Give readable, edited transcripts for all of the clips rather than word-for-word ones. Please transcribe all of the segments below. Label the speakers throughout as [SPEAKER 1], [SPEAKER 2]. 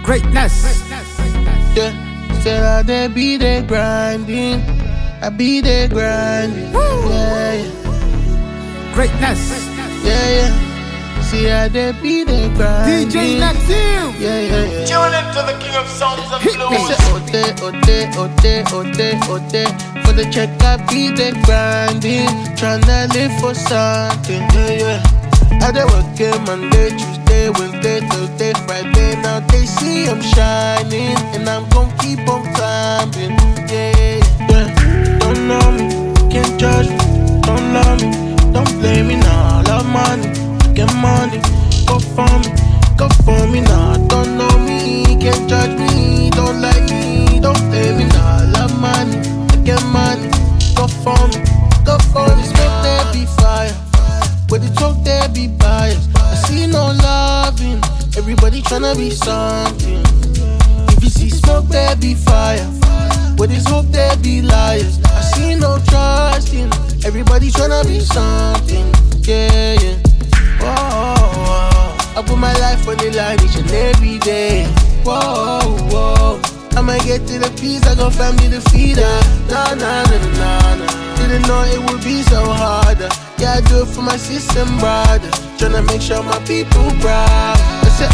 [SPEAKER 1] Greatness.
[SPEAKER 2] Yeah, said I dey be there grinding. I be there grinding. Yeah, yeah.
[SPEAKER 1] Greatness.
[SPEAKER 2] Yeah, yeah. See, I dey be there grinding.
[SPEAKER 1] DJ Natil.
[SPEAKER 2] Yeah, yeah, yeah.
[SPEAKER 3] Tune into the king of sounds and
[SPEAKER 1] Hit me.
[SPEAKER 2] I
[SPEAKER 3] flows.
[SPEAKER 2] say, ote. For the check, I be there grinding. Tryna live for something. Yeah, yeah. I dey working Monday, Tuesday, Wednesday, Thursday, Friday. Now they see I'm shining, and I'm gon' keep on climbing. Yeah, yeah. Don't know me, can't judge me. Don't love me, don't blame me now. Love money, get money, go for me now. Don't know me, can't judge me. Don't like me, don't blame me now. Love money, get money, go for me. Smoke there be fire. But the talk there be biased. I see no loving. Everybody tryna be something. If you see smoke there be fire. But it's hope there be liars. I see no trusting. Everybody tryna be something. Yeah, yeah. Whoa. I put my life on the line each and every day. Whoa. I might get to the peace, I got family to feed her. Nah. Didn't know it would be so hard. Yeah, I do it for my sister and brother. Tryna make sure my people proud. I say,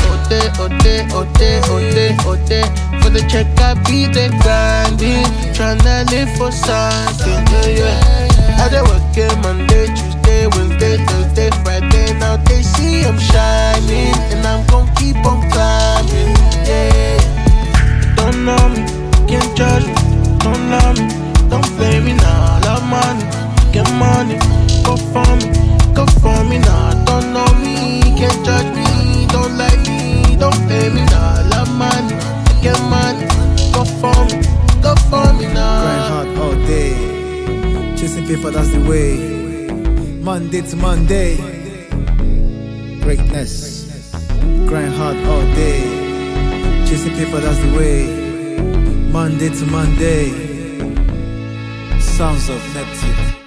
[SPEAKER 2] ote. For the check, I be there grinding. Tryna live for something, yeah. I dey working Monday, Tuesday, Wednesday, Thursday, Friday. Now they see I'm shining, and I'm gon' keep on climbing, yeah. Don't know me, can't judge me. Don't love me, don't blame me now. Love money, get money, go for me now. Don't know me, can't judge me. Don't like me, don't blame me now. Love money, get money, go for me now.
[SPEAKER 1] Grind hard all day. Chasing paper, that's the way. Monday to Monday. Greatness. Grind hard all day. Chasing paper, that's the way. Monday to Monday. Sounds of Neptune.